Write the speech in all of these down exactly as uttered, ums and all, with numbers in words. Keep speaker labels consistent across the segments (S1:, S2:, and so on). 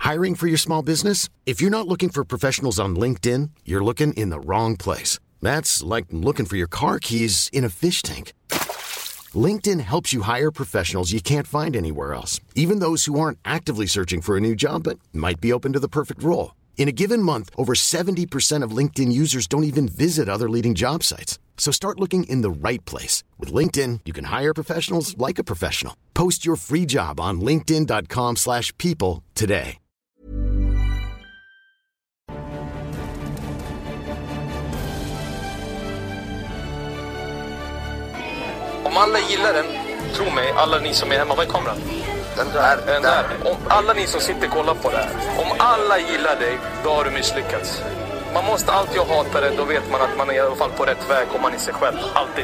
S1: Hiring for your small business? If you're not looking for professionals on LinkedIn, you're looking in the wrong place. That's like looking for your car keys in a fish tank. LinkedIn helps you hire professionals you can't find anywhere else, even those who aren't actively searching for a new job but might be open to the perfect role. In a given month, over seventy percent of LinkedIn users don't even visit other leading job sites. So start looking in the right place. With LinkedIn, you can hire professionals like a professional. Post your free job on linkedin dot com slash people today.
S2: Om alla gillar den, tro mig, alla ni som är hemma, vad är kameran?
S3: Den där,
S2: den där. Om alla ni som sitter och kollar på det här, om alla gillar dig, då har du misslyckats. Man måste alltid hata det, då vet man att man är i alla fall på rätt väg om man är sig själv, alltid.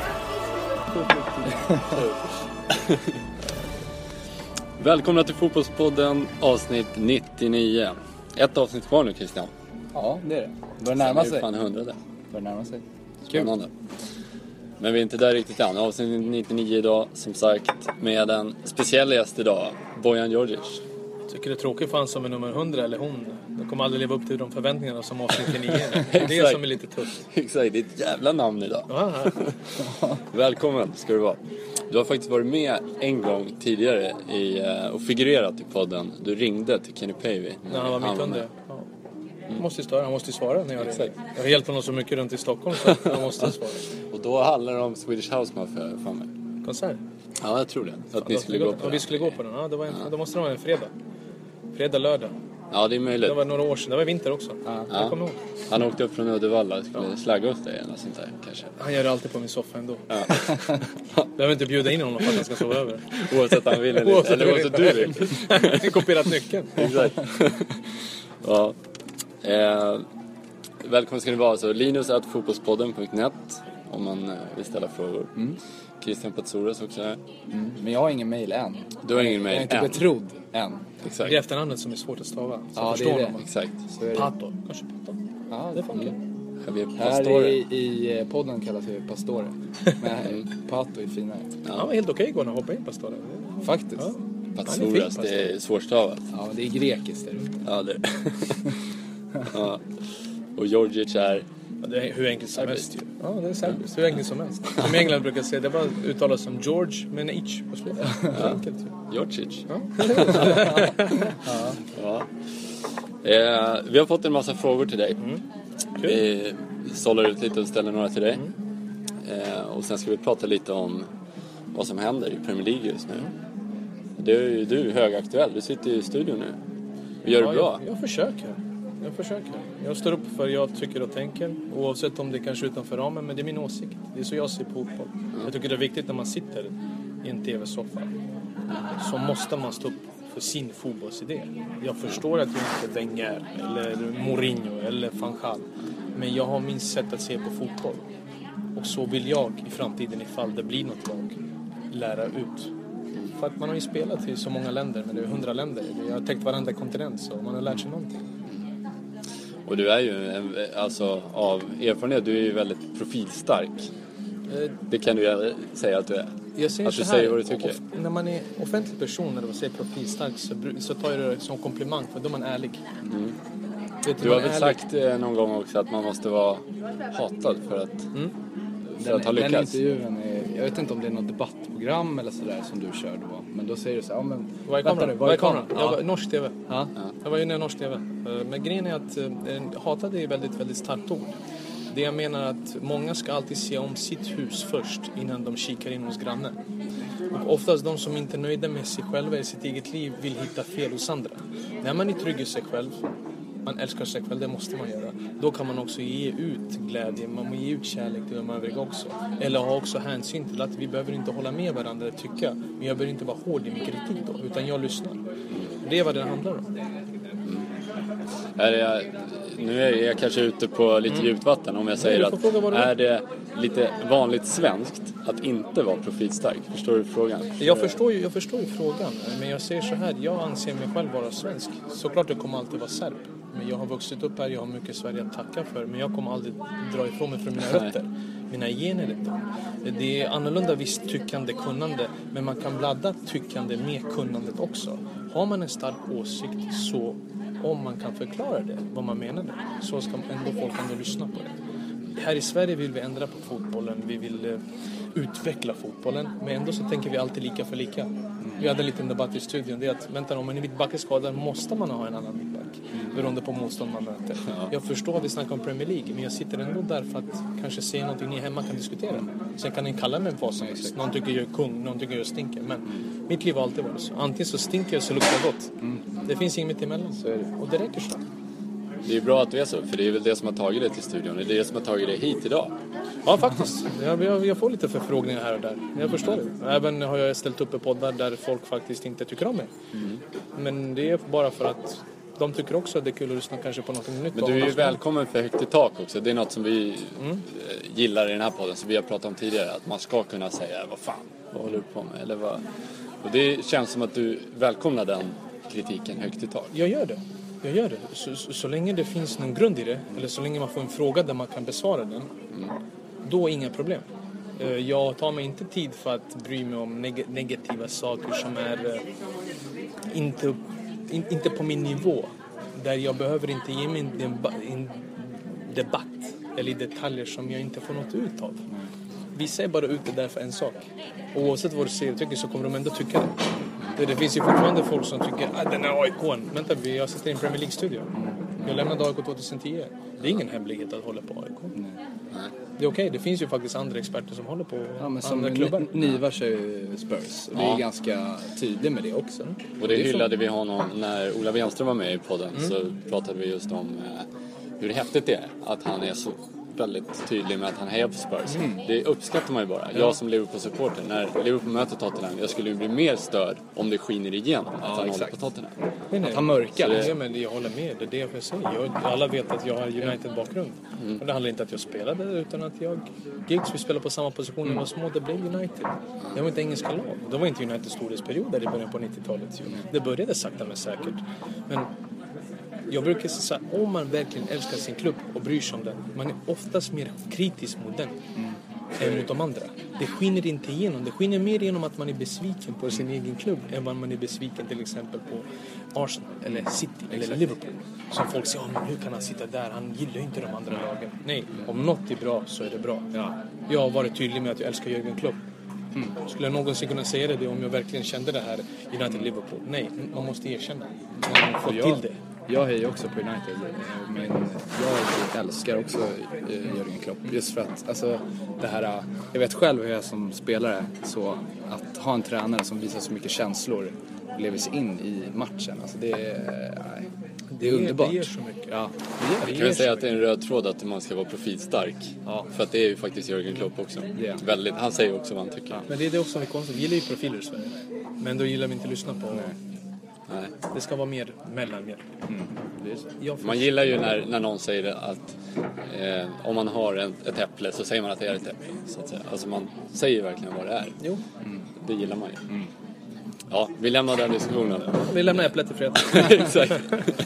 S4: Välkomna till Fotbollspodden, avsnitt nittionio. Ett avsnitt kvar nu, Christian.
S5: Ja, det är det. Börjar närma sig.
S4: Det är fan hundrade.
S5: Börjar närma sig.
S4: Spännande. Men vi är inte där riktigt än. Avsnitt nittionio idag, som sagt, med en speciell gäst idag, Bojan Djordjic.
S2: Jag tycker det är tråkigt för han som är nummer hundra, eller hon. De kommer aldrig leva upp till de förväntningarna som avsnitt nittionio. Det är det som är lite tufft.
S4: Exakt, det är ett jävla namn idag.
S2: Ja,
S4: Välkommen ska du vara. Du har faktiskt varit med en gång tidigare i, och figurerat i podden. Du ringde till Kenny Pavey.
S2: när han var mitt under. Ja. Han måste ju svara, han måste ju svara när jag ringer. Jag har hjälpt honom så mycket runt i Stockholm så han måste svara.
S4: Och då handlar det om Swedish House Mafia för mig.
S2: Konsert?
S4: Ja, jag tror det. Att
S2: ja,
S4: ni skulle gå, gå på den.
S2: Vi skulle gå på den, ja, det var en, ja. Då måste det vara en fredag. Fredag, lördag.
S4: Ja, det är möjligt.
S2: Det var några år sedan, det var vinter också.
S4: Ja. Jag kommer ihåg. Han åkte upp från Uddevalla och skulle ja. slagga upp dig eller sånt där kanske.
S2: Han gör det alltid på min soffa ändå.
S4: Ja.
S2: Behöver inte bjuda in honom för att han ska sova över.
S4: Oavsett han vill eller, oavsett eller oavsett du vill.
S2: Han kopierat nyckeln.
S4: Exakt. Ja. Eh, välkommen ska ni vara. Så Linus at fotbollspodden punkt net om man vill ställa frågor. Mm. Christian Patsoras också här.
S5: Mm. Men jag har ingen mail än.
S4: Du har ingen mail än.
S5: Jag är inte betrodd än.
S4: Exakt.
S2: Det är efternamnet som är svårt att stava. Så
S5: ja,
S2: förstår
S5: det är det.
S2: man.
S4: Exakt.
S2: Pato. Kanske Pato.
S5: Ja, det funkar.
S4: Mm.
S5: Här i, i podden kallas det Pastore. Men Pato är finare.
S2: Ja, han var helt okej igår när han hoppade in Pastore.
S5: Faktiskt.
S2: Ja.
S4: Patsoras, det är svårstavat.
S5: Ja, det är grekiskt där ute.
S4: Ja, det är ja. Och Djordjic är...
S2: Ja, det är hur enkelt som helst ju. Ja, det är serbiskt. Hur enkelt som helst. Som England brukar säga, det bara uttalas som George med en ich på slutet. Ja. Enkelt ju.
S4: Djordjic.
S2: Ja.
S4: Ja. Ja. Eh, vi har fått en massa frågor till dig.
S2: Mm.
S4: Vi sållar ut lite och ställer några till dig. Mm. Eh, och sen ska vi prata lite om vad som händer i Premier League just nu. Du är ju du är högaktuell. Du sitter i studion nu. Vi gör det
S2: ja,
S4: bra.
S2: Jag, jag försöker. Jag försöker. Jag står upp för jag tycker och tänker. Oavsett om det kanske utanför ramen. Men det är min åsikt. Det är så jag ser på fotboll. Mm. Jag tycker det är viktigt när man sitter i en tv-soffa. Så måste man stå upp för sin fotbollsidé. Jag förstår att jag inte är Wenger eller Mourinho eller Van Gaal. Men jag har min sätt att se på fotboll. Och så vill jag i framtiden, ifall det blir något lag, lära ut. För att man har ju spelat i så många länder, men det är hundra länder. Jag har täckt varandra kontinent, så man har lärt sig någonting.
S4: Och du är ju, alltså av erfarenhet, du är ju väldigt profilstark. Det kan du ju säga att du är.
S2: Jag säger
S4: att du
S2: så
S4: säger
S2: här,
S4: vad du tycker.
S2: Of, när man är offentlig person, när man säger profilstark, så, så tar jag det som komplimang, för då är man ärlig.
S4: Mm.
S2: Vet
S4: du har väl sagt någon gång också att man måste vara hatad för att, mm. för
S5: den,
S4: att ha lyckats.
S5: Den intervjun är, jag vet inte om det är något debattprogram eller sådär som du kör då. Men då säger du så här, ja, men...
S2: Vad är kameran? Nu, vad är kameran?
S5: Ja.
S2: Jag var, norsk tv.
S5: Ja.
S2: Jag var inne i norsk tv. Men grejen är att äh, hatade är väldigt, väldigt starkt ord. Det jag menar att många ska alltid se om sitt hus först innan de kikar in hos grannen. Och oftast de som inte är nöjda med sig själva i sitt eget liv vill hitta fel hos andra. När man är trygg i sig själv, man älskar sig själv, det måste man göra. Då kan man också ge ut glädje, man må ge ut kärlek till de övriga också. Eller ha också hänsyn till att vi behöver inte hålla med varandra och tycka. Men jag behöver inte vara hård i min kritik då, utan jag lyssnar. Det är vad det handlar om.
S4: Mm. Är jag, nu är jag kanske ute på lite mm. djupt vatten om jag säger
S2: Nej,
S4: att är det lite vanligt svenskt att inte vara profilstark? Förstår du frågan?
S2: Jag förstår ju, jag förstår ju frågan, men jag säger så här, jag anser mig själv vara svensk. Såklart jag kommer alltid vara serb, men jag har vuxit upp här, jag har mycket Sverige att tacka för, men jag kommer aldrig dra ifrån mig från mina rötter. Mina gener detta. Det är annorlunda visst tyckande, kunnande, men man kan bladda tyckande med kunnandet också. Har man en stark åsikt så om man kan förklara det, vad man menar, så ska ändå folk ändå lyssna på det. Här i Sverige vill vi ändra på fotbollen, vi vill uh, utveckla fotbollen, men ändå så tänker vi alltid lika för lika. Vi hade en liten debatt i studion, det är att vänta, om en mittback är skadad måste man ha en annan mittback beroende på motstånd man möter. Ja. Jag förstår att vi snackar om Premier League, men jag sitter ändå där för att kanske se någonting ni hemma kan diskutera. Sen kan ni kalla mig vad som helst. Någon tycker jag är kung, någon tycker jag stinker, men mm. mitt liv har alltid varit så. Antingen så stinker jag så luktar jag gott. Mm. Det finns inget mitt emellan. Så är det. Och det räcker så.
S4: Det är bra att du är så, för det är väl det som har tagit dig till studion. Det är det som har tagit dig hit idag.
S2: Ja, faktiskt. Jag, jag, jag får lite förfrågningar här och där. Jag förstår det. Även har jag ställt upp i poddar där folk faktiskt inte tycker om mig. Mm. Men det är bara för att de tycker också att det är kul att lyssna kanske på något nytt.
S4: Men du är ju välkommen för Högt i tak också. Det är något som vi mm. gillar i den här podden, som vi har pratat om tidigare. Att man ska kunna säga, vad fan, vad håller du på med? Eller vad? Och det känns som att du välkomnar den kritiken högt i tak.
S2: Jag gör det. Jag gör det. Så, så, så länge det finns någon grund i det, eller så länge man får en fråga där man kan besvara den, mm. då är inga problem. Jag tar mig inte tid för att bry mig om neg- negativa saker som är uh, inte, in, inte på min nivå. Där jag behöver inte ge mig en, en debatt eller i detaljer som jag inte får något ut av. Vi säger bara ut det där för en sak. Och oavsett vad du säger och tycker så kommer de ändå tycka det. Det finns ju fortfarande folk som tycker att ah, den är A I K. Vänta, jag sitter i en Premier League-studio. Jag lämnade A I K tjugohundratio. Det är ingen hemlighet att hålla på A I K. Nej. Det är okej, okay. Det finns ju faktiskt andra experter som håller på ja, men andra som klubbar.
S5: Niva kör ju Spurs. Och det är ganska tydligt med det också.
S4: Och det hyllade vi honom när Ola Wenström var med i podden. Mm. Så pratade vi just om eh, hur häftigt det är att han är så väldigt tydlig med att han hejar på Spurs. Mm. Det uppskattar man ju bara. Ja. Jag som Liverpool-supporter, när Liverpool möter Tottenham, jag skulle ju bli mer störd om det skiner igen att ja, han exakt. håller på Tottenham.
S2: Nej, nej. Att han mörkar. Det... Ja, men jag håller med, det är det jag säger. Jag, alla vet att jag har United-bakgrund. Mm. Och det handlar inte om att jag spelade, utan att jag gigs, vi spelade på samma position när jag var små, det blev United. Jag var inte engelska lag. Det var inte Uniteds storhetsperiod där i början på nittiotalet. Det började sakta men säkert. Men jag brukar säga att om man verkligen älskar sin klubb och bryr sig om den, man är oftast mer kritisk mot den mm. än mot de andra. Det skiner inte igenom. Det skiner mer igenom att man är besviken på sin egen klubb än vad man är besviken till exempel på Arsenal eller City eller mm. Liverpool. Som folk säger, oh, men hur kan han sitta där? Han gillar ju inte de andra lagen. Nej, om något är bra så är det bra. Ja. Jag har varit tydlig med att jag älskar Jürgen Klopp. Mm. Skulle jag någonsin kunna säga det om jag verkligen kände det här United-Liverpool? Nej, man måste erkänna. Man får till det.
S5: Jag hejar också på United, men jag älskar också Jürgen Klopp. Just för att, alltså, det här, jag vet själv hur jag som spelare, så att ha en tränare som visar så mycket känslor och lever sig in i matchen, alltså det är, nej, det är det underbart.
S2: Det ger så mycket.
S5: Ja,
S4: det ger, jag kan säga att det är en röd tråd att man ska vara profilstark. Ja. För att det är ju faktiskt Jürgen Klopp också. Yeah. Väldigt, han säger också vad han tycker. Ja.
S2: Men det är det också vi konstigt. Vi gillar ju profiler i Sverige. Men då gillar vi inte att lyssna på. Nej. Nej. Det ska vara mer mellan mer. Mm.
S4: Det är så. Man gillar ju när, när någon säger att eh, om man har en, ett äpple så säger man att det är ett äpple. Så att säga. Alltså man säger verkligen vad det är.
S2: Jo.
S4: Mm. Det gillar man ju. Mm. Ja, vi lämnar den diskussionen.
S2: Vi lämnar äpplet i fred.
S4: Exakt.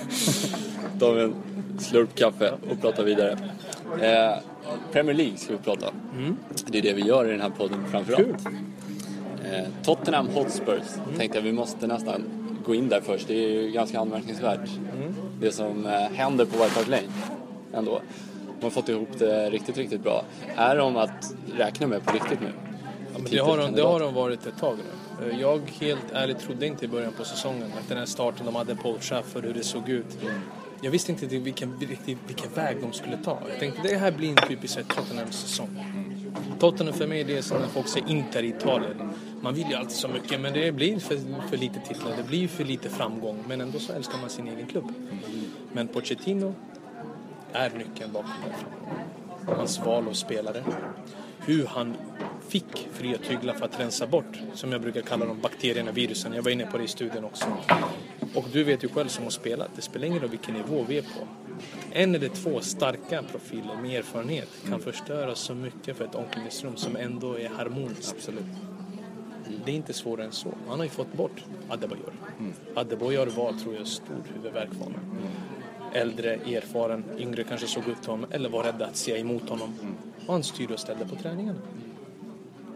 S4: Tar vi en slurp kaffe och pratar vidare. Eh, Premier League ska vi prata. Mm. Det är det vi gör i den här podden framförallt. Eh, Tottenham Hotspurs. Mm. Tänkte jag vi måste nästan gå in där först. Det är ju ganska anmärkningsvärt. Mm. Det som eh, händer på White Hart Lane ändå. De har fått ihop det riktigt, riktigt bra. Är de att räkna med på riktigt nu?
S2: Ja, men det, har de, det har de varit ett tag nu. Jag helt ärligt trodde inte i början på säsongen att den här starten de hade på Old Trafford, hur det såg ut. Mm. Jag visste inte vilken, vilken, vilken väg de skulle ta. Jag tänkte det här blir en typisk Tottenhams säsong. Mm. Tottenham för mig det är som när folk säger Inter i Italien. Man vill ju alltid så mycket, men det blir för, för lite titlar. Det blir för lite framgång, men ändå så älskar man sin egen klubb. Mm. Men Pochettino är nyckeln bakom det framgången. Hans val av spelare. Hur han fick fria tyglar för att rensa bort, som jag brukar kalla de bakterierna, virusen. Jag var inne på det i studien också. Och du vet ju själv som har spelat, det spelar ingen roll vilken nivå vi är på. En eller två starka profiler med erfarenhet kan förstöra så mycket för ett omklädningsrum som ändå är harmoniskt.
S5: Absolut.
S2: Det är inte svårare än så. Han har ju fått bort Adebayor. Mm. Adebayor var, tror jag, stor huvudvärk för honom. Mm. Äldre, erfaren, yngre kanske såg upp till honom eller var rädda att se emot honom. Mm. Och han styrde och ställde på träningarna.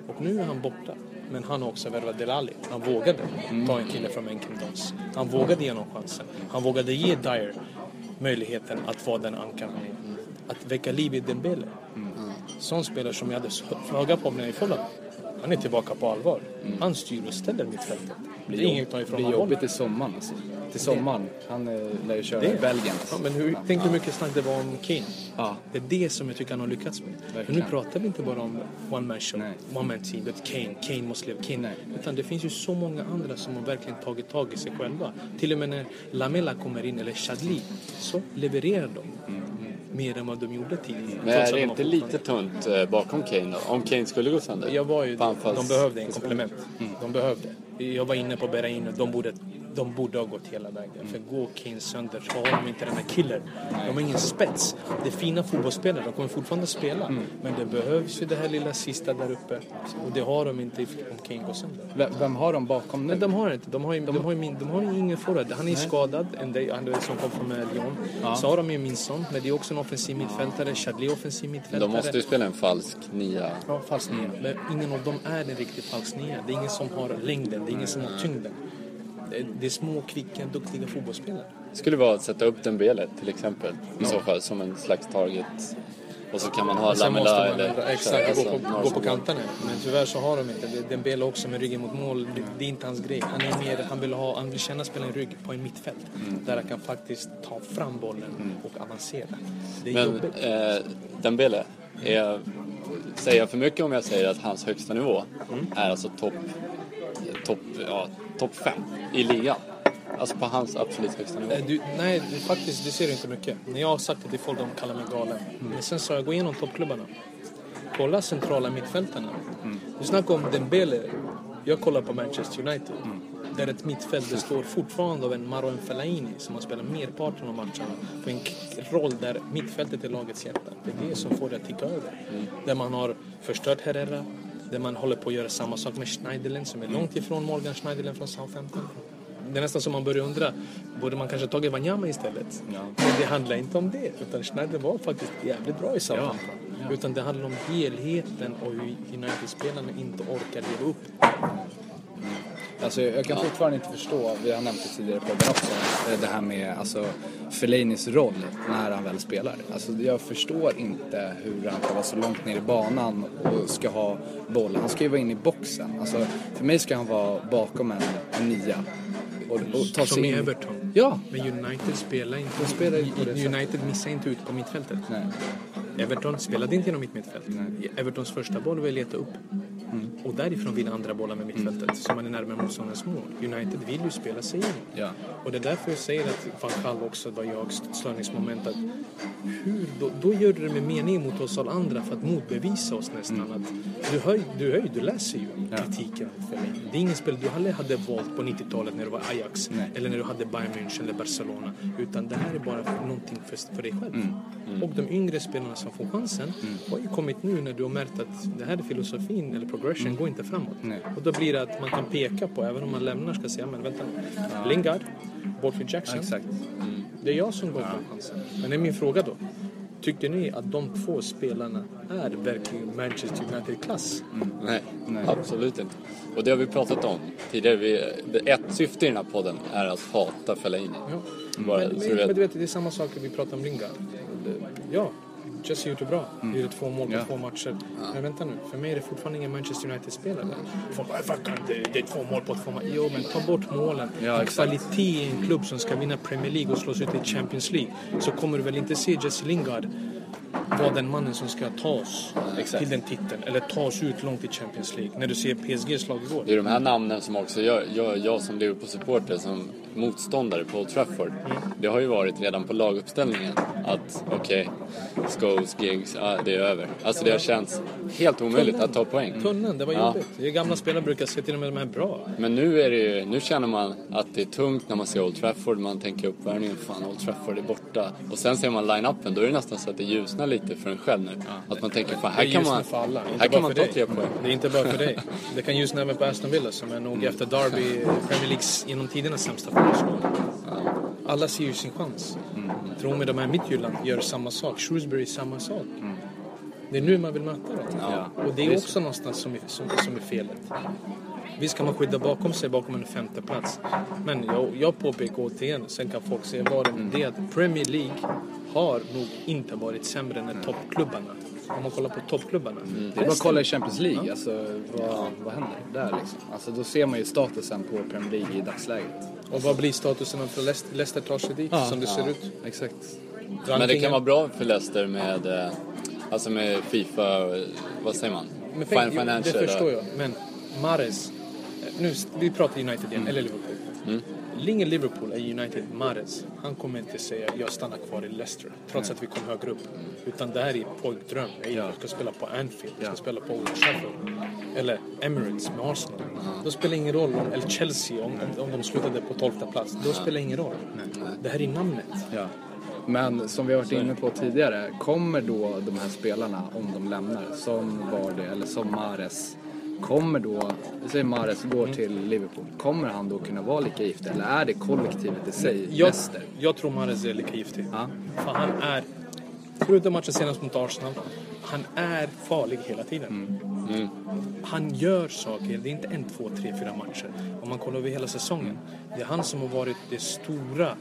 S2: Och nu är han borta. Men han har också värvat Dele Alli. Han vågade mm. ta en kille från Menken Dons. Han vågade ge honom chansen. Han vågade ge Dyer möjligheten att vara den ankan. Att väcka liv i Dembele. Mm. Sån spelare som jag hade höga på när jag follade. Han är tillbaka på allvar. Mm. Han styr och ställer mittfältet. Det är inget att ta ifrån.
S5: Det blir jobbigt i sommaren. Alltså. Till sommaren. Han eh, lär ju köra det. I Belgien. Alltså.
S2: Ja, men hur, tänk hur mycket snack det var om Kane. Ja. Det är det som jag tycker han har lyckats med. Men nu pratar vi inte bara om one man show. Nej. One man team. But Kane. Kane måste leva. Kane. Nej. Utan det finns ju så många andra som har verkligen tagit tag i sig själva. Till och med när Lamela kommer in eller Chadli så levererar de. Mm. Mer än vad de gjorde tidigare.
S4: Men är det inte lite tunt eh, bakom Kane då? Om Kane skulle gå sönder?
S2: Jag var ju, de behövde en komplement. Mm. De behövde. Jag var inne på Berrain och de borde, de borde ha gått hela vägen. Mm. För går Kane sönder så har de inte den här killer. De har ingen spets. Det är fina fotbollsspelare. De kommer fortfarande spela. Mm. Men det behövs ju det här lilla sista där uppe. Och det har de inte om Kane går sönder.
S5: Vem, vem har de bakom nu?
S2: Men de har inte. De har ju, de, de har ju, min, de har ju ingen forward. Han är ju skadad. En del, han som kom från Lyon. Ja. Så har de ju Minson. Men det är också en offensiv mittfältare. Chadli offensiv mittfältare.
S4: De måste ju spela en falsk nia.
S2: Ja, falsk nia. Men ingen av dem är en riktig falsk nia. Det är ingen som har längden. Det är ingen som har tyngden. Det är små, kvicka, duktiga fotbollsspelare.
S4: Skulle vara att sätta upp Dembele till exempel. I så fall som en slags target. Och så kan man ha Lamela eller...
S2: Exakt, alltså, gå, på, gå på kanterna. Men tyvärr så har de inte. Dembele också med ryggen mot mål. Det, det är inte hans grej. Han är mer, han vill ha, han vill känna spela en rygg på en mittfält. Mm. Där han kan faktiskt ta fram bollen mm. och avancera. Det är
S4: Men
S2: jobbigt.
S4: Eh, Dembele, är, säger jag för mycket om jag säger att hans högsta nivå mm. är alltså topp top, ja, top fem i ligan? Alltså på hans absolut högsta nivå.
S2: Du, nej, faktiskt, det ser du inte mycket. När jag har sagt det till folk, de kallar mig galen. Mm. Men sen så jag går igenom toppklubbarna. Kolla centrala mittfältarna. Mm. Du snackar om Dembele. Jag kollar på Manchester United. Mm. Där ett mittfält består fortfarande av en Marouane Fellaini som har spelat merparten av matcherna på en roll där mittfältet är lagets hjärta. Det är det som får det att ticka över. Mm. Där man har förstört Herrera. Där man håller på att göra samma sak med Schneiderlin som är långt ifrån Morgan Schneiderlin från Southampton. Det är nästan som man börjar undra, borde man kanske tagit Wanyama istället? Ja. Men det handlar inte om det, utan Schneider var faktiskt jävligt bra i Southampton. Ja. Ja. Utan det handlar om helheten och hur United-spelarna inte orkar leva upp.
S5: Mm. Alltså, jag kan fortfarande inte förstå, vi har nämnt det tidigare på podden också, det här med alltså, Fellainis roll när han väl spelar. Alltså, jag förstår inte hur han kan vara så långt ner i banan och ska ha bollen. Han ska ju vara inne i boxen. Alltså, för mig ska han vara bakom en, en nia. Och, och ta
S2: som
S5: sig
S2: i
S5: in.
S2: Everton.
S5: Ja.
S2: Men United spelar inte.
S5: De spelar inte på det
S2: United missar inte ut på mittfältet.
S5: Nej.
S2: Everton spelade inte genom mitt mittfält. Nej. Evertons första boll var att leta upp. Mm. Och därifrån vill andra bollar med mittfältet. Mm. Så man är närmare motståndarens mål. United vill ju spela sig in. Ja. Och det är därför jag säger att Van Gaal också var jag störningsmoment. Att hur, då, då gör du det med mening mot oss alla andra för att motbevisa oss nästan. Mm. Att du, höj, du, höj, du läser ju ja. kritiken. Det är ingen spel du aldrig hade valt på nittiotalet när du var Ajax. Nej. Eller när du hade Bayern München eller Barcelona. Utan det här är bara för någonting för, för dig själv. Mm. Mm. Och de yngre spelarna som får chansen mm. har ju kommit nu när du har märkt att det här är filosofin eller progression mm. går inte framåt. Nej. Och då blir det att man kan peka på, även om man lämnar, ska säga, men vänta ja. Lingard, Walford Jackson. Ja, exakt. Mm. Det är jag som går ja. på chansen. Men det är min fråga då. Tycker ni att de två spelarna är verkligen Manchester United-klass?
S4: Mm. Nej, Nej, absolut inte. Och det har vi pratat om tidigare. Vi, ett syfte i den här podden är att hata Fellaini. Ja.
S2: Bara, men, men, men du vet, det är samma sak vi pratar om Lingard. Ja, Jesse gjort det bra. Mm. Det är två mål på ja. två matcher. Ja. Men vänta nu, för mig är det fortfarande ingen Manchester United-spelare. Folk bara, det, det är två mål på två matcher. Jo, men ta bort målen. Ja, kvalitet i en klubb som ska vinna Premier League och slås ut i Champions League. Så kommer du väl inte se Jesse Lingard vara den mannen som ska ta oss Exakt. till den titeln. Eller ta oss ut långt i Champions League. När du ser P S G:s lag igår.
S4: Det är de här namnen som också jag, jag, jag som Liverpool-supporter, som motståndare på Old Trafford. Mm. Det har ju varit redan på laguppställningen att okej, okay, Scholes, Giggs, ja, det är över. Alltså det har känts helt omöjligt Tunnen. att ta poäng.
S2: Tunnen, det var ja. jobbigt. Det är gamla spelare brukar se till och med de här bra.
S4: Men nu är det ju, nu känner man att det är tungt när man ser Old Trafford. Man tänker uppvärmningen, fan Old Trafford är borta. Och sen ser man line-upen, då är det nästan så att det ljusnar lite för en själv nu. Ja. Att man tänker, fan här kan man, här kan man ta tre poäng.
S2: Det är inte bara för dig. Det kan ljusna även på Aston Villa som är nog mm. efter Derby Premier Leagues genom tiderna sämsta fotbollslag. Ja. Alla ser ju sin chans. Mm. Tror mig, de här mittjylland gör samma sak. Shrewsbury samma sak. Mm. Det är nu man vill möta dem.
S4: Ja.
S2: Och det är också någonstans som är, som, som är felet. Visst kan man skydda bakom sig bakom en femte plats. Men jag, jag påpekar återigen, sen kan folk se vad mm. det är att Premier League har nog inte varit sämre än mm. toppklubbarna. Om man kollar på toppklubbarna.
S5: Mm. Det är bara att kolla i Champions League. Ja. Alltså, vad, vad händer där liksom? Alltså, då ser man ju statusen på Premier League i dagsläget.
S2: Och vad blir statusen för Leicester, Leicester tar sig dit ja. som det ser
S5: ja.
S2: ut?
S5: Exakt.
S4: Rankingen. Men det kan vara bra för Leicester med, alltså med FIFA, vad säger man?
S2: Men för, Financial. Det förstår jag. Men Mahrez, nu, vi pratar United igen, mm. eller Liverpool. Mm. Linge Liverpool är United. Mahrez, han kommer inte säga jag stannar kvar i Leicester trots mm. att vi kom högre upp. Mm. Utan det här är pojkdröm. Jag ja. ska spela på Anfield, jag ska ja. spela på Old Trafford eller Emirates med Arsenal. Mm. Då spelar ingen roll om, eller Chelsea om, om de slutade på tolfte plats. Då spelar ingen roll. Mm. Det här är namnet.
S5: Ja. Men som vi har varit inne på tidigare, kommer då de här spelarna, om de lämnar, som Vardy eller som Mahrez, kommer då, säger Mahrez går mm. till Liverpool, kommer han då kunna vara lika giftig? Eller är det kollektivet i sig?
S2: Jag, jag tror Mahrez är lika giftig. Ja. För han är, förutom matchen senast mot Arsenal, han är farlig hela tiden. Mm. Mm. Han gör saker, det är inte en, två, tre, fyra matcher. Om man kollar över hela säsongen, det är han som har varit det stora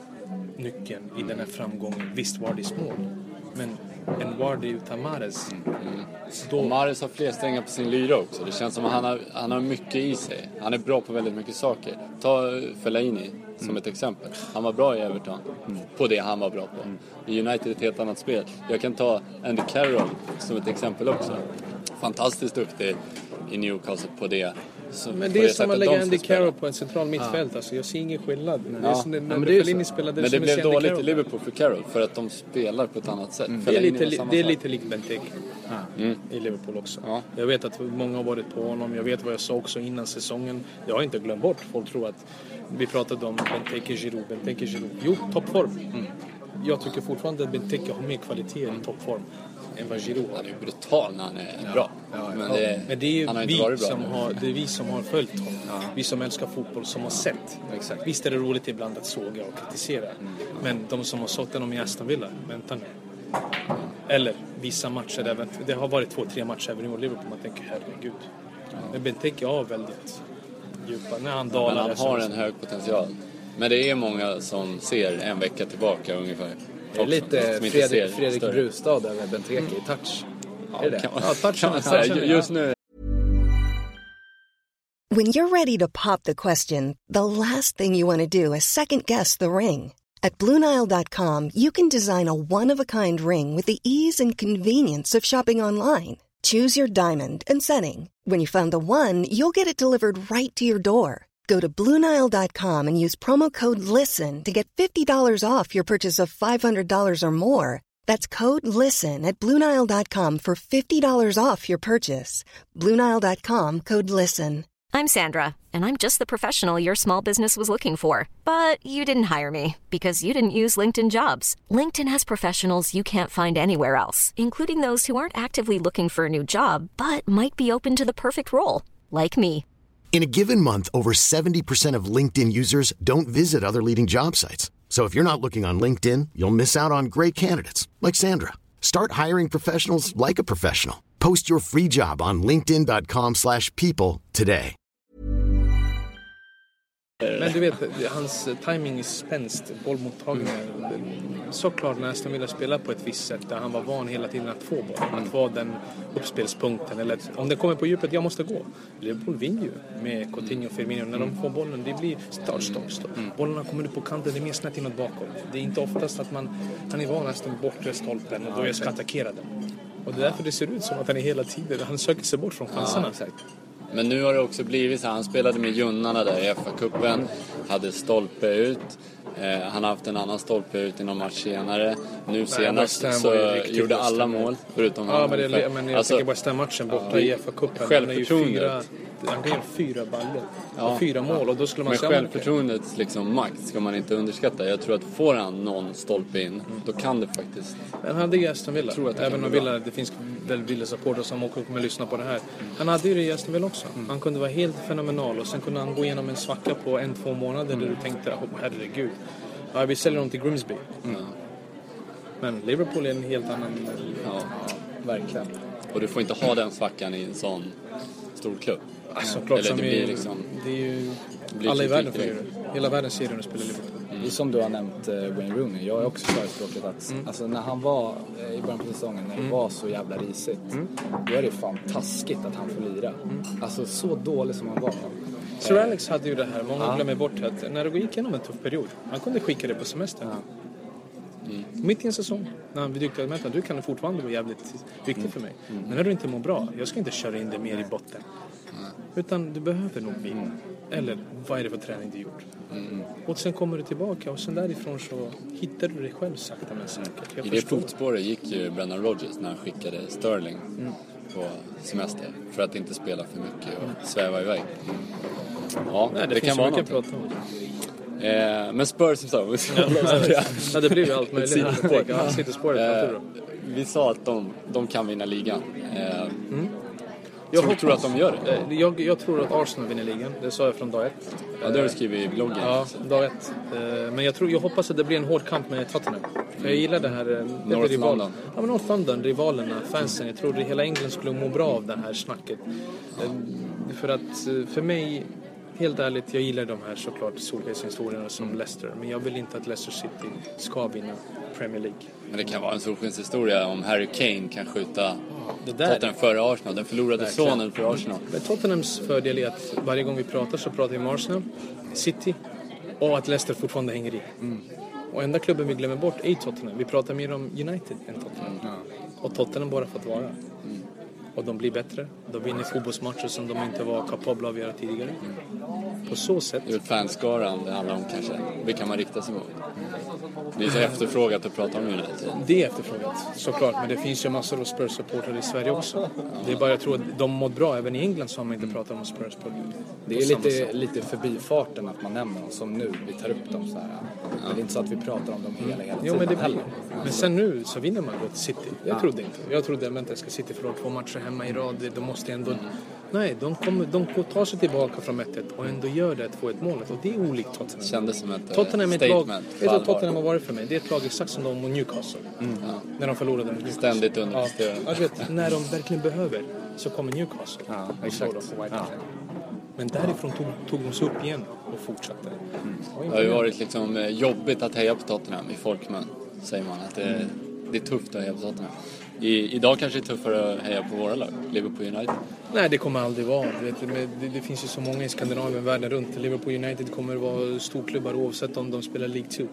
S2: nyckeln i den här framgången. Visst var det små, men en Vardy utan Mahrez. Mm.
S4: Då... Och Mahrez har fler strängar på sin lyra också. Det känns som att han har, han har mycket i sig. Han är bra på väldigt mycket saker. Ta Fellaini som mm. ett exempel. Han var bra i Everton mm. på det han var bra på. Mm. I United är ett helt annat spel. Jag kan ta Andy Carroll som ett exempel också. Fantastiskt duktig i Newcastle på det. Så
S2: men det är som att lägga Andy Carroll på en central mittfält. Ja. Alltså, jag ser ingen skillnad. Ja. Det är som det,
S4: men det, är spelade, men det blev dåligt Carroll. I Liverpool för Carroll. För att de spelar på ett annat sätt.
S2: Mm. Det är lite, det är lite likt Benteke ja. mm. i Liverpool också. Ja. Jag vet att många har varit på honom. Jag vet vad jag sa också innan säsongen. Jag har inte glömt bort. Folk tror att vi pratade om Benteke Giroud. Benteke Giroud. Jo, toppform. Mm. Jag tycker fortfarande att Benteke har mer kvalitet i toppform än vad Giroud.
S4: Han är ju brutal när han är ja. bra. Ja, ja. Men, det,
S2: Men det är ju han har vi, inte varit bra som har, det är vi som har följt honom. Ja. Vi som älskar fotboll, som har sett. Exakt. Visst är det roligt ibland att såga och kritisera. Mm. Men de som har sålt honom i Aston Villa, vänta nu. Eller vissa matcher, där, det har varit två, tre matcher även i Liverpool. Man tänker, herregud. Ja. Men Benteke har väldigt djupa. När han dalar.
S4: Men han har en hög potential. Men det är många som ser en vecka tillbaka ungefär.
S5: Det är lite Fredrik, Fredrik Brustad över Benteke mm. i touch.
S4: Ja, är det? Kan man, ja, touch kan man säga. Just nu.
S3: When you're ready to pop the question, the last thing you want to do is second guess the ring. At Blue Nile dot com, you can design a one-of-a-kind ring with the ease and convenience of shopping online. Choose your diamond and setting. When you find the one, you'll get it delivered right to your door. Go to Blue Nile dot com and use promo code LISTEN to get fifty dollars off your purchase of five hundred dollars or more. That's code LISTEN at Blue Nile dot com for fifty dollars off your purchase. Blue Nile dot com, code LISTEN.
S6: I'm Sandra, and I'm just the professional your small business was looking for. But you didn't hire me because you didn't use LinkedIn Jobs. LinkedIn has professionals you can't find anywhere else, including those who aren't actively looking for a new job, but might be open to the perfect role, like me.
S1: In a given month, over seventy percent of LinkedIn users don't visit other leading job sites. So if you're not looking on LinkedIn, you'll miss out on great candidates like Sandra. Start hiring professionals like a professional. Post your free job on linkedin dot com slash people today.
S2: Men du vet, hans timing är spänst, bollmottagningar. Såklart när Aston Villa spelar på ett visst sätt där han var van hela tiden att få boll. Att vara den uppspelspunkten. Eller att, om det kommer på djupet, jag måste gå. Liverpool vinner ju med Coutinho och Firmino. När de får bollen, det blir start, stopp, stopp. Bollarna kommer upp på kanten, det är mer snett inåt bakåt. Det är inte oftast att man, han är van att stå bortre stolpen och då jag ska attackera den. Och det är därför det ser ut som att han är hela tiden, han söker sig bort från chanserna.
S4: Ja, men nu har det också blivit så här, han spelade med Junnarna där i F A-cupen, hade stolpe ut. Eh, han har haft en annan stolpe ut i någon match senare. Nu Nej, senast så gjorde alla mål förutom
S2: ja, han. Men, det, men jag alltså, tänker West Ham-matchen borta ja, i F A-cupen.
S4: Självförtroendet.
S2: Han kan göra fyra baller ja, och fyra mål och då skulle man
S4: men självförtroendets liksom makt ska man inte underskatta. Jag tror att får han någon stolpe in mm. då kan det faktiskt.
S2: Han hade ju Aston Villa. Även om Villa, det finns väl Villa-supportrar som också kommer lyssna på det här. Mm. Han hade ju det i Aston Villa också. Mm. Han kunde vara helt fenomenal och sen kunde han gå igenom en svacka på en, två månader mm. där du tänkte, oh, herregud. Ja, vi säljer dem till Grimsby. Mm. Men Liverpool är en helt annan... Ja.
S5: verkligen.
S4: Och du får inte ha den svackan i en sån stor klubb.
S2: Alltså, klart,
S4: Eller det blir liksom...
S2: Det är ju...
S4: blir
S2: Alla i världen får
S4: direkt.
S2: göra det. Hela världen ser hur de spelar Liverpool.
S5: Det är som du har nämnt uh, Wayne Rooney. Jag är också förespråkat att
S2: Mm.
S5: alltså, när han var uh, i början på säsongen, när det
S2: Mm.
S5: var så jävla risigt,
S2: Mm.
S5: då är det fan taskigt att han får lira.
S2: Mm.
S5: Alltså så dålig som han var.
S2: Sir Alex hade ju det här, många
S5: Ja.
S2: glömmer bort att när det gick igenom en tuff period, han kunde skicka det på semester.
S4: Mm.
S2: Mitt i en säsong, när han dyker med att du kan fortfarande vara jävligt viktig
S5: Mm.
S2: för mig. Men när du inte mår bra, jag ska inte köra in det mer i botten. Utan du behöver nog vila. Eller vad är det för träning du gjort?
S4: Mm.
S2: Och sen kommer du tillbaka och sen därifrån så hittar du dig själv sakta men säkert. Jag
S4: I det
S2: förstår.
S4: fotspåret gick ju Brendan Rodgers när han skickade Sterling
S2: Mm.
S4: på semester. För att inte spela för mycket och sväva iväg. Ja,
S2: Nej, det,
S4: det
S2: finns
S4: kan vara
S2: ju mycket
S4: något.
S2: att prata om.
S4: Eh, men Spurs som sa.
S2: Ja, det blir ju allt möjligt.
S4: Sidospår.
S2: Ja, sidospåret, alltid bra.
S4: Vi sa att de, de kan vinna ligan. Eh,
S2: Jag
S4: tror, tror att de gör det?
S2: Eh, Jag, jag tror att Arsenal vinner ligan. Det sa jag från dag ett.
S4: Ja, det har du skrivit i bloggen.
S2: Ja, dag ett. Eh, Men jag, tror, jag hoppas att det blir en hård kamp med Tottenham. För jag gillar det här... eh, det
S4: North
S2: rival-
S4: London.
S2: Ja, men North London, rivalerna, fansen. Jag tror att hela England skulle må bra av det här snacket. Eh, För att eh, för mig... Helt ärligt, jag gillar de här såklart solskenshistorierna som Leicester. Men jag vill inte att Leicester City ska vinna Premier League.
S4: Men det kan vara en solskenshistoria om Harry Kane kan skjuta
S2: Det där...
S4: Tottenham före Arsenal. Den förlorade
S2: Verkligen.
S4: sonen för Arsenal.
S2: Men Tottenhams fördel är att varje gång vi pratar så pratar vi om Arsenal, City och att Leicester fortfarande hänger i. Och enda klubben vi glömmer bort är Tottenham. Vi pratar mer om United än Tottenham. Och Tottenham bara för att vara. Och de blir bättre. De vinner fotbollsmatcher som de inte var kapabla av att göra tidigare. På så sätt...
S4: Det är väl fanskaran det handlar om kanske. Vilka man riktar sig mot. Det är så efterfrågat att prata om United.
S2: Det är efterfrågat, såklart. Men det finns ju massor av Spurs-supportrar i Sverige också. Det är bara jag tror att de mår bra. Även i England så har man inte pratat om Spurs på
S5: Det är lite, lite förbifarten att man nämner dem som nu. Vi tar upp dem så här. Men det är inte så att vi pratar om dem hela, hela
S2: Jo, men, det blir.
S5: heller.
S2: Men sen nu så vinner man mot City. Jag trodde inte. Jag trodde att jag ska City förlora två matcher hemma i rad. De måste ändå... Nej, de, kommer, de tar sig tillbaka från ett ett och ändå gör det två ett målet. Och det är olikt Tottenham.
S4: Kändes som ett
S2: Tottenham är ett lag...
S4: statement.
S2: Vet du vad Tottenham har varit för mig? Det är ett lag exakt som de mot Newcastle. Mm. När de förlorade mot Newcastle.
S4: Ständigt
S2: Ja,
S4: underpresterande.
S2: jag vet, när de verkligen behöver så kommer Newcastle.
S5: Ja,
S2: Och
S5: exakt.
S2: slår dem på White Hart.
S5: Ja.
S2: Men därifrån tog, tog de sig upp igen och fortsatte. Mm.
S4: Det har ju varit liksom eh, jobbigt att heja på Tottenham i folkmun, säger man. Att det, det är tufft att heja på Tottenham. I, idag kanske det är tuffare att heja på våra lag, Liverpool United.
S2: Nej, det kommer aldrig vara. Du vet, det, det, det finns ju så många i Skandinavien, världen runt. Liverpool United kommer att vara storklubbar oavsett om de spelar League två.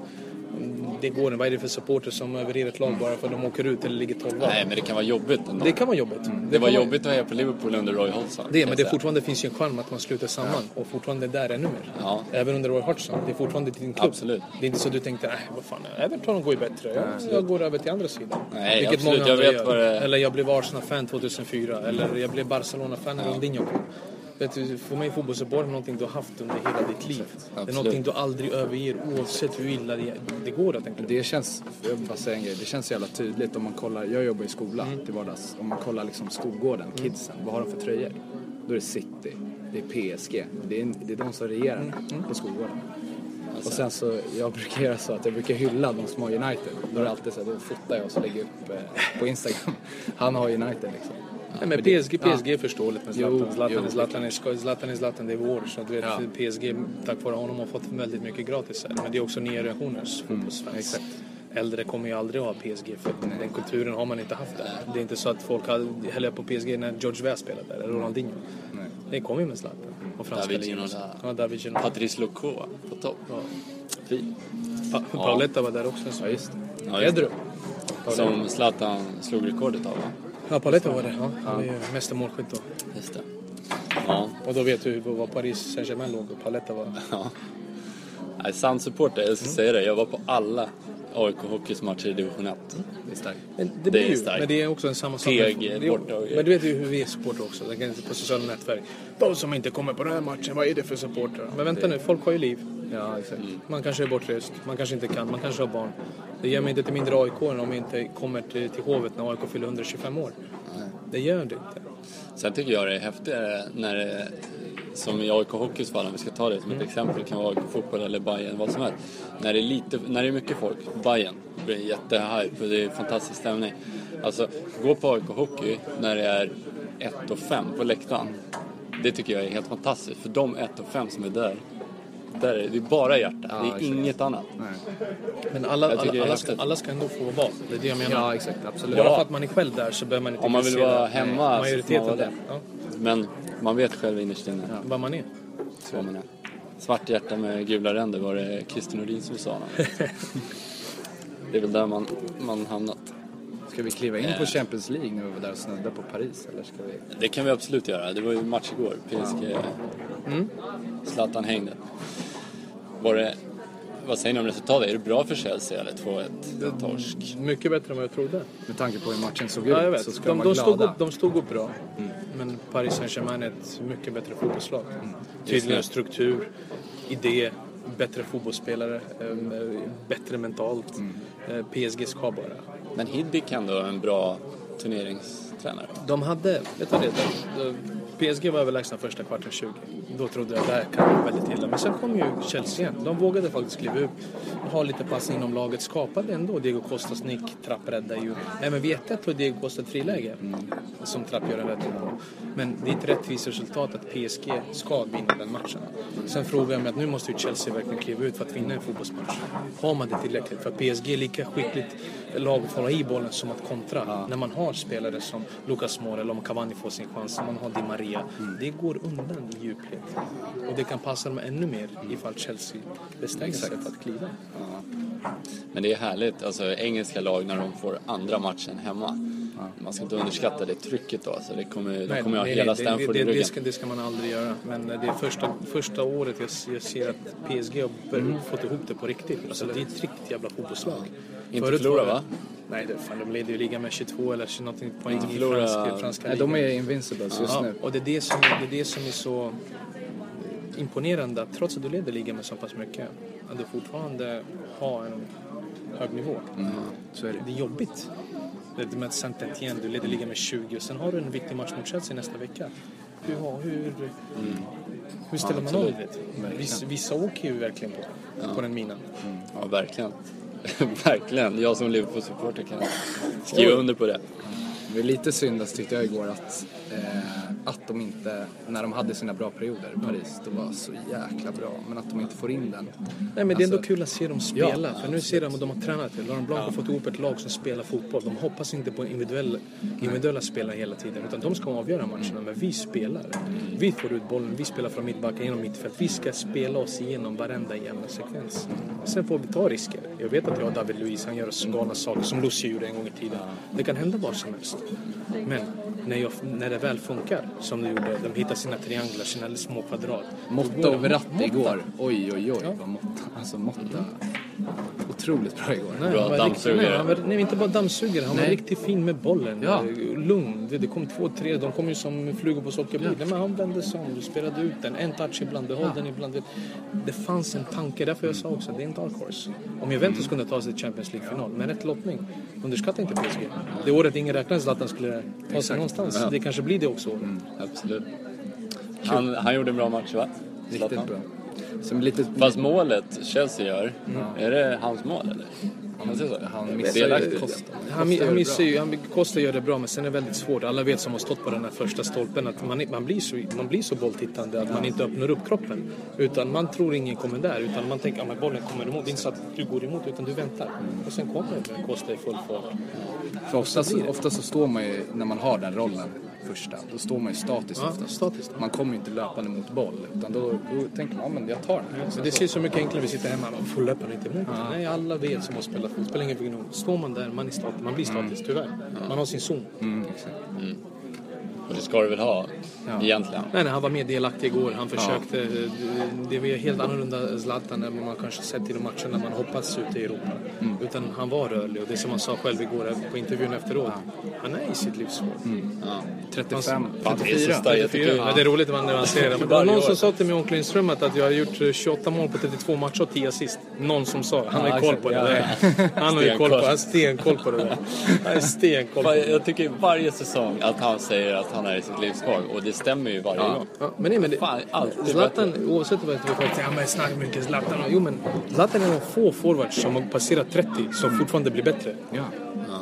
S2: Det går inte. Vad är det för supporter som överger ett lag bara för att de åker ut eller ligger tolva?
S4: Nej, men det kan vara jobbigt ändå.
S2: Det kan vara jobbigt.
S4: Det,
S2: Det
S4: var
S2: kan
S4: jobbigt att heja på Liverpool under Roy Hodgson.
S2: Det,
S4: kan
S2: men
S4: jag
S2: det
S4: säga.
S2: fortfarande finns ju en charm att man slutar samman och fortfarande där ännu mer.
S4: Ja.
S2: Även under Roy Hodgson. Det är fortfarande din klubb.
S4: Absolut.
S2: Det är inte så att du tänkte, nej vad fan, Everton går ju bättre. Jag, jag går över till andra sidan.
S4: Nej,
S2: Vilket
S4: absolut.
S2: många
S4: Jag
S2: andra
S4: vet
S2: gör.
S4: vad det-
S2: Eller jag blev Arsenal-fan tjugohundrafyra. Eller jag blev Barcelona-fan när Ronaldinho kom. Vet du, för mig fotbollssupport är någonting du har haft under hela ditt liv. Det är
S4: Absolut.
S2: någonting du aldrig överger oavsett hur illa det, det går att tänka.
S5: Det känns, jag vill bara säga en grej, det känns jävla tydligt om man kollar, jag jobbar i skolan
S2: Mm.
S5: till vardags, om man kollar liksom skolgården, kidsen, vad har de för tröjor? Då är det City, det är P S G, det är, det är de som regerar
S2: Mm.
S5: på skolgården. Och sen så, jag brukar göra så att jag brukar hylla de som har United. Då är det alltid så här, då fotar jag och så lägger jag upp eh, på Instagram. Han har United liksom.
S2: Nej, men P S G, P S G är förståeligt med Zlatan.
S5: Jo,
S2: Zlatan,
S5: jo,
S2: är Zlatan, är, ska- Zlatan är Zlatan, det är vår. Så att du vet,
S5: Ja.
S2: P S G, tack vare honom, har fått väldigt mycket gratis här. Men det är också nya generationers fotbollsfans.
S5: exakt.
S2: Äldre kommer ju aldrig att ha P S G för den kulturen har man inte haft där. Det är inte så att folk häller på P S G när George Weah spelade där, eller Ronaldinho.
S5: Nej.
S2: Det kommer ju med Zlatan. Och franska
S4: David
S2: ligan.
S4: Ginola.
S2: Ja, David Ginola.
S4: Patrice Loco på topp.
S2: Ja.
S4: Fin.
S2: Pa- Pauletta var där också. Så.
S5: Ja, just det.
S4: Ja, just det.
S2: Pedro.
S4: Som Zlatan slog rekordet av, va?
S2: Ja, Pauletta var det. Ja, han är ju mästermålskytt då.
S4: Just det. Ja.
S2: Och då vet du vad Paris Saint-Germain låg och Pauletta var.
S4: Ja. Nej, sann supporter, jag ska säga det. Jag var på alla A I K Hockeys matcher i division ett.
S5: Det är starkt.
S2: Men det,
S4: Det
S2: blir
S4: är
S2: ju,
S4: starkt.
S2: men det är också en samma sak.
S4: P G
S2: Det är-
S4: borta och-
S2: Men du vet ju hur vi är supporter också. Det kan inte på sociala nätverk. De som inte kommer på den här matchen, vad är det för supporter? Men vänta nu, folk har ju liv.
S5: Ja, exakt.
S2: Man kanske är bortrest, man kanske inte kan, man kanske har barn. Det gör mig inte till mindre A I K om vi inte kommer till, till Hovet när A I K fyller hundratjugofem år. Det gör det inte.
S4: Sen tycker jag det är häftigare när det, som i A I K Hockeys fall, om vi ska ta det som ett exempel, det kan vara A I K fotboll eller Bayern, vad som helst. När det är, lite, när det är mycket folk, Bayern, det blir jättehype och det är fantastisk stämning. Alltså, gå på A I K Hockey när det är ett och fem på läktaren. Det tycker jag är helt fantastiskt. För de ett och fem som är där, där är det är bara hjärta. Ja, det är exakt. Inget annat. Nej.
S2: Men alla, alla, alla, ska, alla ska ändå få vara bas. Det är det jag menar.
S5: Ja, exakt. Absolut.
S2: Bara för att man är själv där så behöver man inte...
S4: Om man vill vara hemma
S2: majoriteten
S4: så
S2: där. Ja.
S4: Men man vet själv innerst inne.
S2: Ja. Vad man är.
S4: Så man är. Svart hjärta med gula ränder var det Christer Nordin som sa. Det är väl där man, man hamnat.
S5: Ska vi kliva in på Champions League när vi var där och snudda på Paris? Eller ska vi...
S4: Det kan vi absolut göra. Det var ju match igår. P S G. Mm. Zlatan hängde. Var det, vad säger ni om resultatet? Är det bra för Chelsea eller två ett torsk?
S2: Mycket bättre än vad jag trodde.
S5: Med tanke på hur matchen såg
S2: ja,
S5: ut
S2: jag vet.
S5: så ska
S2: de,
S5: de,
S2: de, stod
S5: upp,
S2: de stod upp bra. Mm. Men Paris Saint-Germain är ett mycket bättre fotbollslag. Mm. Tydligare struktur, idé, bättre fotbollsspelare, bättre mentalt. Mm. P S G ska bara.
S4: Men Hiddink ändå en bra turneringstränare.
S2: De hade, vet du det, P S G var överlägsna första kvarten tjugo. Då trodde jag att det här kan vara väldigt illa. Men sen kom ju Chelsea igen. De vågade faktiskt kliva upp, ha lite pass inom laget, skapade ändå. Diego Costas nick, Trapp räddade ju. Även vet att Diego Costa ett friläge mm. som Trapp gör en räddning på. Men det är ett rättvist resultat att P S G ska vinna den matchen. Sen frågar jag mig att nu måste ju Chelsea verkligen kliva ut för att vinna en fotbollsmatch. Har man det tillräckligt? För P S G är lika skickligt lag att hålla i bollen som att kontra. Ja. När man har spelare som Lucas Moura eller om Cavani får sin chans, man har Di Maria. Mm. Det går undan i djupled. Och det kan passa dem ännu mer ifall Chelsea bestämmer sig för att kliva.
S4: Ja. Men det är härligt, alltså engelska lag när de får andra matchen hemma. Ja. Man ska inte underskatta det trycket då. Alltså, det kommer, nej, de kommer nej, ha hela Stanford
S2: det,
S4: i
S2: det,
S4: ryggen.
S2: Det ska, det ska man aldrig göra. Men det är första, första året jag, jag ser att P S G har mm. fått ihop det på riktigt. Alltså, det är ett riktigt jävla fotbollslag.
S4: Inte förlora va?
S2: Nej, det, fan, de leder ju liga med tjugotvå eller någonting poäng i
S4: förlora...
S2: franska, franska
S5: nej, de är invincibles just
S2: ja,
S5: nu.
S2: Och det är det, som, det är det som är så imponerande. Att trots att du leder liga med så pass mycket, att du fortfarande har en hög nivå.
S5: Mm. Så är det.
S2: Det är jobbigt. Det med Saint-Étienne, du leder liga med tjugo och sen har du en viktig match mot Chelsea nästa vecka. Hur, hur, mm. hur ställer ja, man av det? Vissa, vissa åker ju verkligen på, ja. på den minan.
S4: Mm. Ja, verkligen. Verkligen. Jag som Liverpool-supporter kan skriva under på det.
S5: Det är lite synd tyckte jag igår att, eh, att de inte, när de hade sina bra perioder i Paris, det var så jäkla bra, men att de inte får in den.
S2: Nej, men alltså, det är ändå kul att se dem spela, ja, för nu ser de att de har tränat det. Laurent Blanc har fått ihop ett lag som spelar fotboll. De hoppas inte på individuella, individuella spelare hela tiden, utan de ska avgöra matcherna, men vi spelar. Vi får ut bollen, vi spelar från mittbacken genom mittfält. Vi ska spela oss igenom varenda jävla sekvens. Sen får vi ta risker. Jag vet att jag och David Luiz, han gör så galna saker som Lucio gjorde en gång i tiden. Det kan hända var som helst. Men när, jag, när det väl funkar, som det gjorde, de hittar sina trianglar, sina små kvadrat.
S5: Motta över ratt igår. Oj, oj, oj. Ja. Vad Motta. Alltså Motta. Otroligt bra igår.
S2: Nej,
S4: bra
S2: han
S4: dammsugare.
S2: Nej, nej, inte bara dammsugare. Han nej. var riktigt fin med bollen. Ja. Lugn. Det, det kom två, tre. De kom ju som flugor på sockerbild. Ja. Men han vände sig om. Du spelade ut den. En touch ibland. Behåll ja. den ibland. Det fanns en tanke. Därför jag sa också att det är en dark horse. Om Juventus kunde ta sig till Champions League-final med rätt lottning. Underskatta inte P S G. Det året ingen räknade att han skulle ta sig någonstans. Ja. Det kanske blir det också.
S4: Mm, absolut. Han, han gjorde en bra match, va?
S5: Riktigt bra. Som lite...
S4: Fast målet Chelsea gör, mm. är det hans mål eller?
S5: Han, han missar ju Costa.
S2: Han, han missar ju, han, Costa gör det bra, men sen är det väldigt svårt. Alla vet som har stått på den här första stolpen att man, man, blir, så, man blir så bolltittande att man inte öppnar upp kroppen. Utan man tror ingen kommer där, utan man tänker att ja, bollen kommer emot. Det är inte så att du går emot, utan du väntar. Och sen kommer Costa i full fart.
S5: För ofta, så, ofta så står man ju, när man har den rollen första, då står man ju statiskt
S2: ja,
S5: oftast.
S2: Statiskt.
S5: Man kommer ju inte löpande mot boll, utan då, då tänker man, ja men jag tar den.
S2: Ja, det ser så mycket enklare, vi sitter hemma och får löpa inte emot. Ja. Nej, alla vet som har spelat fotboll. Spelar ingen roll. Står man där, man är statisk, man blir statisk tyvärr. Ja. Man har sin zon.
S5: Mm, exakt.
S4: Mm. Och det ska du väl ha, ja. egentligen.
S2: Nej, nej, han var med delaktig igår. Han försökte, ja. det var helt annorlunda Zlatan än man kanske sett i de matcherna när man hoppats ute i Europa. Mm. Utan han var rörlig, och det som han sa själv igår på intervjun efteråt. Ja. Han är i sitt livsform. Mm.
S5: Ja. trettiofem,
S2: trettiofyra. trettiofyra. Ja. Men det är roligt när man ser det. Men det var någon som sa till mig i omklädningsrummet att jag har gjort tjugoåtta mål på trettiotvå matcher och tio assist. Någon som sa, han har ju koll på det där. Han har ju koll på, han har stenkoll på det där. Han är stenkoll på det.
S4: Jag tycker varje säsong att han säger att han är i sitt livsform, och det stämmer ju varje
S2: ja.
S4: gång.
S2: Ja, men nej, men det,
S4: fan,
S2: Zlatan, oavsett vad vi folk säger, men snackar mycket Zlatan. Jo, men Zlatan är en få forwards som har passerat trettio som fortfarande blir bättre.
S5: Ja.
S4: Ja.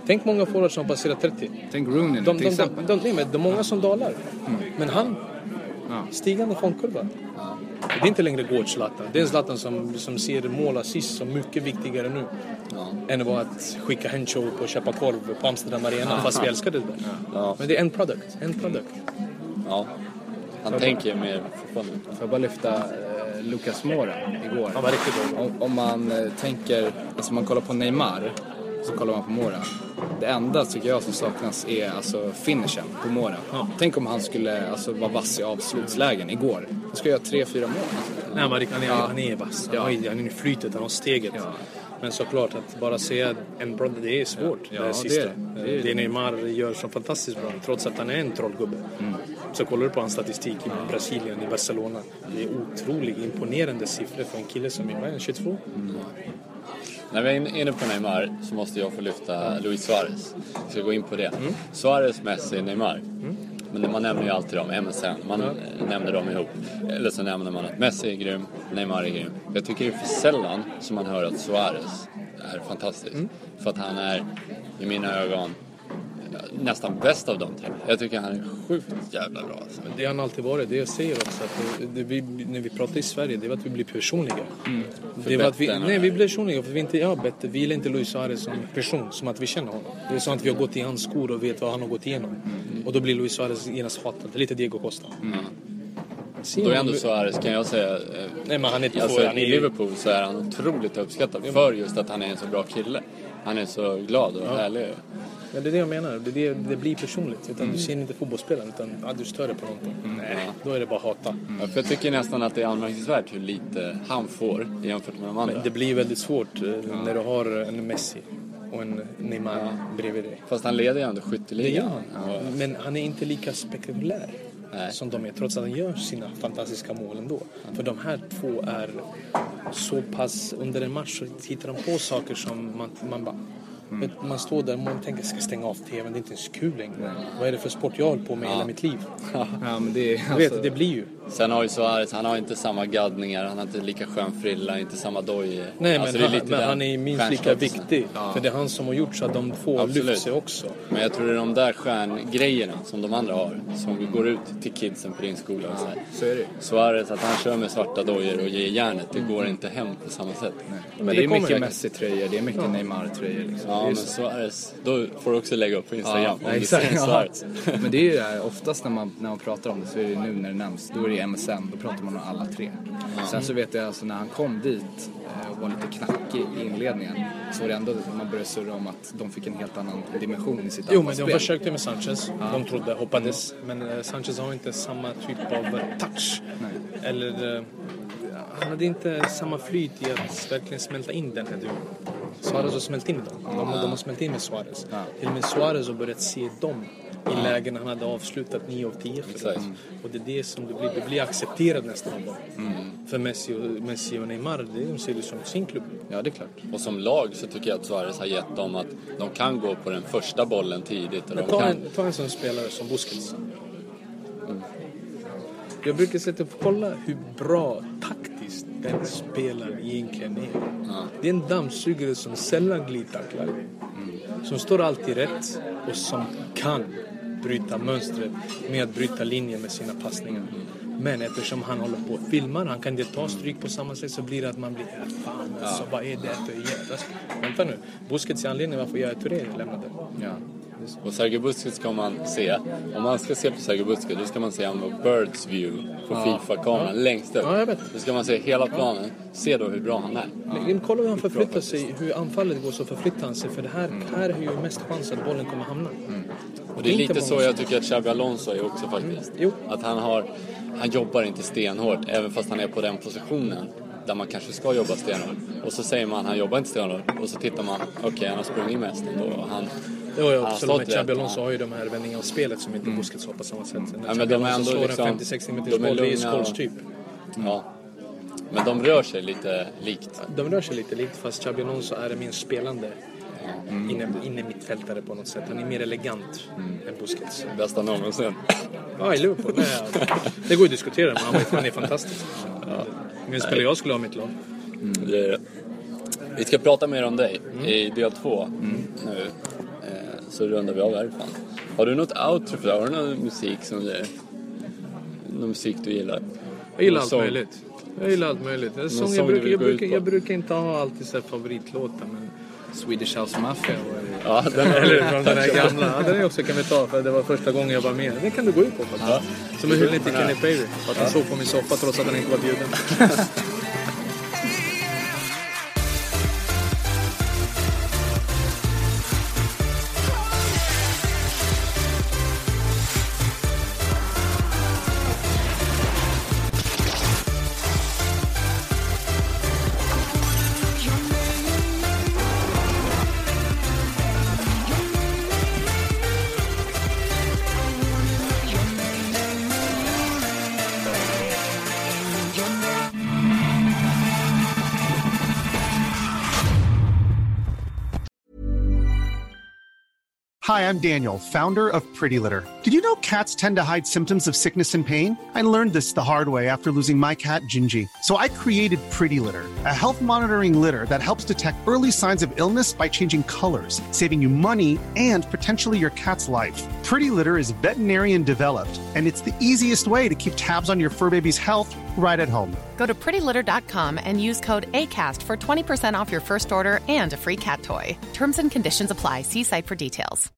S2: Tänk många forwards som passerar trettio.
S5: Tänk Rooney
S2: de,
S5: till
S2: de,
S5: exempel.
S2: de, de, de, de många som dalar. Mm. Men han,
S5: ja.
S2: stigande formkurva. Ja. Det är inte längre gård Zlatan. Det är en Zlatan som, som ser mål assist som mycket viktigare nu. Ja. Än att vara att skicka Hencho på och köpa korv på Amsterdam Arena. Ja. Fast vi älskar det där. Ja. Men det är en produkt. En produkt.
S4: Ja. Han För tänker ju mer fortfarande.
S5: Får jag bara lyfta eh, Lucas Moura igår.
S2: Han var riktigt bra.
S5: Om, om man eh, tänker, alltså man kollar på Neymar, så kollar man på Moura. Det enda tycker jag som saknas är alltså finishen på Moura. Ja. Tänk om han skulle alltså, vara vass i avslutslägen igår. Han ska göra tre, fyra mål.
S2: Nej, han, är, han, är, ja. han är vass. Han, ja. har, han är i flytet, han har steget. Ja. Men såklart att bara säga en brother, det är svårt. Ja, det, är sista. Det, är det. det Neymar gör så fantastiskt bra, trots att han är en trollgubbe. Mm. Så kollar du på hans statistik i Brasilien, i Barcelona. Det är otroligt imponerande siffror för en kille som är tjugotvå. Mm.
S4: När vi är inne på Neymar så måste jag få lyfta Luis Suarez. Jag ska gå in på det. Mm. Suarez, Messi, Neymar. Mm. Men man nämner ju alltid dem, M S N. Man mm. nämner dem ihop. Eller så nämner man att Messi är grym, Neymar är grym. Jag tycker det är för sällan som man hör att Suarez är fantastisk. Mm. För att han är, i mina ögon, nästan bäst av de tre. Jag tycker han är sjukt jävla bra. Alltså.
S2: Det har han alltid varit. Det jag säger också. Att det, det vi, när vi pratar i Sverige, det är att vi blir personliga. Mm. Det var att vi, nej, vi blir personliga för vi inte är bättre. Vi gillar inte Luis Suarez som person, som att vi känner honom. Det är så att vi har gått i hans skor och vet vad han har gått igenom. Mm. Och då blir Luis Suarez genast hatad. Det är lite Diego Costa. Mm.
S4: Då är ändå Suarez, kan jag säga,
S2: nej, men han är
S4: alltså, för, han är i Liverpool så är han otroligt uppskattad för just att han är en så bra kille. Han är så glad och ja. härlig.
S2: Ja, det är det jag menar. Det, det, det blir personligt. Utan mm. du ser inte fotbollsspelaren, utan ja, du stör dig på någonting. Mm. Nej, då är det bara hata.
S4: Mm. Ja, för jag tycker nästan att det är anmärkningsvärt hur lite han får jämfört med de andra.
S2: Men det blir väldigt svårt ja. när du har en Messi och en Neymar ja. bredvid dig.
S4: Fast han leder ju ändå skytteligan.
S2: Ja. Men han är inte lika spektakulär. Nej. Som de är, trots att han gör sina fantastiska mål ändå. Mm. För de här två är så pass, under en match så hittar de på saker som man, man bara mm. man står där och man tänker, ska stänga av tvn, det är inte ens kul längre. Mm. Vad är det för sport jag håller på med ja. hela mitt liv?
S5: Ja, men det, alltså...
S2: vet, det blir ju.
S4: Sen har ju Suarez, han har inte samma gaddningar, han har inte lika skön frilla, inte samma doj.
S2: Nej, alltså, men, han, men han är minst lika viktig. Ja. För det är han som har gjort så att de två lyfter sig också.
S4: Men jag tror det är de där stjärngrejerna som de andra har, som vi går ut till kidsen på din skola och så här.
S5: Så är det.
S4: Suarez, att han kör med svarta dojor och ger järnet, det går inte hem på samma sätt.
S5: Nej. Men det, det är mycket Messi-tröjor, det är mycket ja. Neymar-tröjor. Liksom.
S4: Ja, men Suarez, då får du också lägga upp på Instagram.
S5: Ja, exakt. Ja. Men det är ju det, oftast när man, när man pratar om det, så är det nu när det nämns, då är det M S N, då pratar man om alla tre. Ja. Sen så vet jag alltså när han kom dit och var lite knackig i inledningen, så var det ändå man började surra om att de fick en helt annan dimension i sitt
S2: Jo, men de försökte med Sanchez. Ja. De trodde, hoppades. Men Sanchez har inte samma typ av touch. Nej. Eller han hade inte samma flyt i att verkligen smälta in den här duon. Suarez har smält in dem. De, de har smält in med Suarez. Ja. Till och med Suarez har börjat se dem i lägen han hade avslutat nio av tio för mm. Och det är det som det blir, det blir accepterat nästan av dem. Mm. För Messi och, Messi och Neymar, det är de ser det som sin klubb.
S5: Ja, det är klart.
S4: Och som lag så tycker jag att Suarez har gett dem att de kan gå på den första bollen tidigt. Och
S2: Men
S4: de
S2: ta,
S4: kan...
S2: en, ta en sån spelare som Busquets. Mm. Jag brukar sätta upp kolla hur bra taktiskt den spelaren egentligen är. Ja. Det är en dammsugare som sällan glidtacklar. Mm. Som står alltid rätt och som kan bryta mönstret med att bryta linjen med sina passningar. Mm. Men eftersom han håller på och filmar, han kan inte ta stryk på samma sätt, så blir det att man blir äh, fan, ja. alltså, vad är det för jävla... Vänta nu, Busquets är anledningen varför jag är Touré lämnade.
S4: Ja. Och Sergio Busquets kan man se, om man ska se på Sergio Busquets, då ska man se honom på Birds View på ja. FIFA-kameran ja. längst upp.
S2: Ja, jag vet.
S4: Då ska man se hela planen, se då hur bra han är.
S2: Ja. Kolla hur han förflyttar sig, hur anfallet går, så förflyttar han sig. För det här, mm. här är ju mest chans att bollen kommer hamna. Mm.
S4: Och det är lite så jag tycker att Xabi Alonso är också faktiskt. Mm. Att han har, han jobbar inte stenhårt, även fast han är på den positionen där man kanske ska jobba stenhårt. Och så säger man, han jobbar inte stenhårt. Och så tittar man, okej, okay, han har sprungit mest ändå. Och han...
S2: Jo, ja, absolut. Men Xabi Alonso har ju de här vändningarna av spelet som inte mm. Busquets har på samma sätt. Mm.
S4: Ja, men de är ändå liksom...
S2: femtio sextio meters boll, det är Scholes typ.
S4: Mm. Ja. Men de rör sig lite likt.
S2: De rör sig lite likt, fast Xabi Alonso är mer spelande. Mm. Inne, inne mittfältare på något sätt. Han är mer elegant mm. än Busquets.
S4: Bästa någonsin.
S2: Ja, i Liverpool. Nej, det går ju att diskutera, men han, han är fantastisk. Ja. Men spelar jag skulle ha mitt lag.
S4: Mm. Det är det. Vi ska prata mer om dig mm. i del två mm. nu. Eh, så rundar vi av härifrån. Har du något outro för det? Har du någon musik som du... Någon musik du gillar?
S2: Jag gillar allt möjligt. Jag gillar allt möjligt. Jag, sång,
S4: sång
S2: jag, brukar,
S4: du
S2: jag,
S4: gå ut
S2: brukar,
S4: på?
S2: jag brukar inte ha alltid så här favoritlåtar, men...
S5: Swedish House Mafia.
S4: Ja, den är,
S2: Eller från den här gamla. Ja, den är också kan vi ta, för det var första gången jag var med. Den kan du gå ut på faktiskt.
S4: Ja.
S2: Som en hyllning till Kenny Pavey. För att han såg på min soffa trots att han inte var bjuden.
S7: Hi, I'm Daniel, founder of Pretty Litter. Did you know cats tend to hide symptoms of sickness and pain? I learned this the hard way after losing my cat, Gingy. So I created Pretty Litter, a health monitoring litter that helps detect early signs of illness by changing colors, saving you money and potentially your cat's life. Pretty Litter is veterinarian developed, and it's the easiest way to keep tabs on your fur baby's health right at home.
S8: Go to pretty litter dot com and use code ACAST for twenty percent off your first order and a free cat toy. Terms and conditions apply. See site for details.